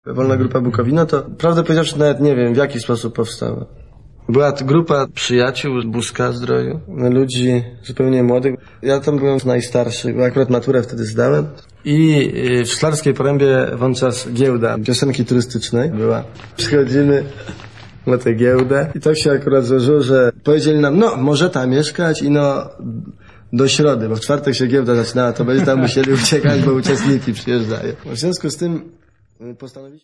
Wolna Grupa Bukowina to, prawdę powiedziawszy, nawet nie wiem, w jaki sposób powstała. Była to grupa przyjaciół z Buska-Zdroju, ludzi zupełnie młodych. Ja tam byłem najstarszy, bo akurat maturę wtedy zdałem. I w Szklarskiej Porębie wówczas giełda piosenki turystycznej była. Przychodzimy na tę giełdę i tak się akurat złożyło, że powiedzieli nam, no może tam mieszkać i no do środy, bo w czwartek się giełda zaczynała, to będzie tam musieli uciekać, bo uczestniki przyjeżdżają. W związku z tym postanowiliśmy